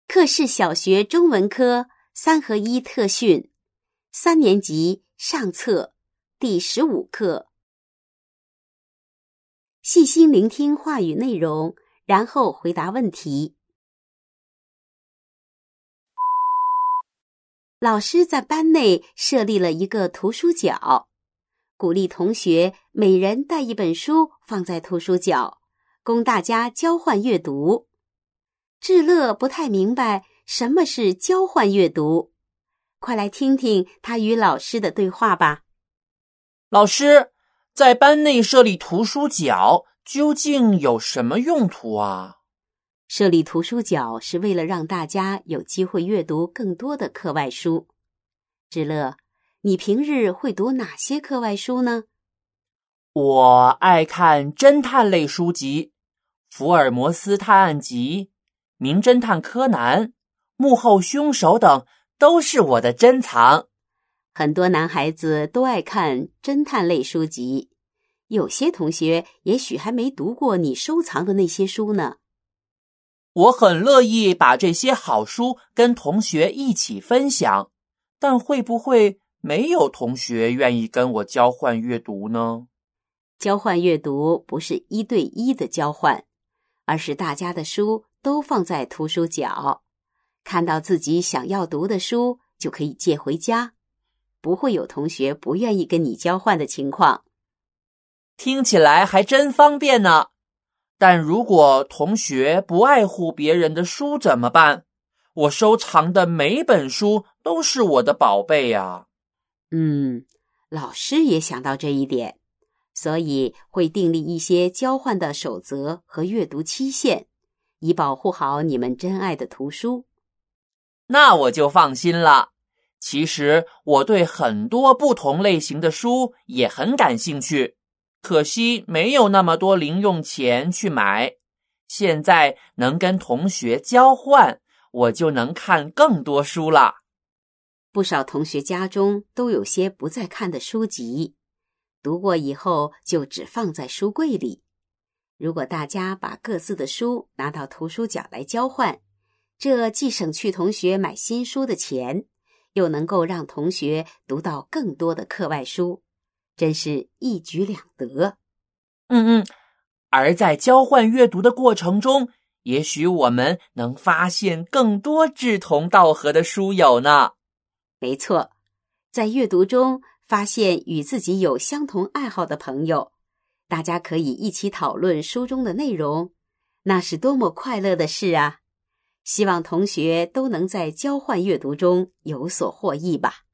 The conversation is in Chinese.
克氏小学中文科3合1特训3年级上册第15课。细心聆听话语内容，然后回答问题。老师在班内设立了一个图书角，鼓励同学每人带一本书放在图书角，供大家交换阅读。志乐不太明白什么是交换阅读，快来听听他与老师的对话吧。 老师，在班内设立图书角究竟有什么用途啊？ 设立图书角是为了让大家有机会阅读更多的课外书。志乐，你平日会读哪些课外书呢？ 我爱看侦探类书籍，福尔摩斯探案集、名侦探柯南、幕后凶手等都是我的珍藏。 很多男孩子都爱看侦探类书籍，有些同学也许还没读过你收藏的那些书呢。 我很乐意把这些好书跟同学一起分享，但会不会没有同学愿意跟我交换阅读呢？ 交换阅读不是1对1的交换，而是大家的书都放在图书角，看到自己想要读的书就可以借回家，不会有同学不愿意跟你交换的情况。 听起来还真方便呢。但如果同学不爱护别人的书怎么办？我收藏的每本书都是我的宝贝呀。 老师也想到这一点，所以会订立一些交换的守则和阅读期限，以保护好你们珍爱的图书。 那我就放心了。其实我对很多不同类型的书也很感兴趣，可惜没有那么多零用钱去买。现在能跟同学交换，我就能看更多书了。 不少同学家中都有些不再看的书籍，读过以后就只放在书柜里。如果大家把各自的书拿到图书角来交换，这既省去同学买新书的钱，又能够让同学读到更多的课外书，真是一举两得。 而在交换阅读的过程中，也许我们能发现更多志同道合的书友呢。 没错，在阅读中发现与自己有相同爱好的朋友，大家可以一起讨论书中的内容，那是多么快乐的事啊！希望同学都能在交换阅读中有所获益吧。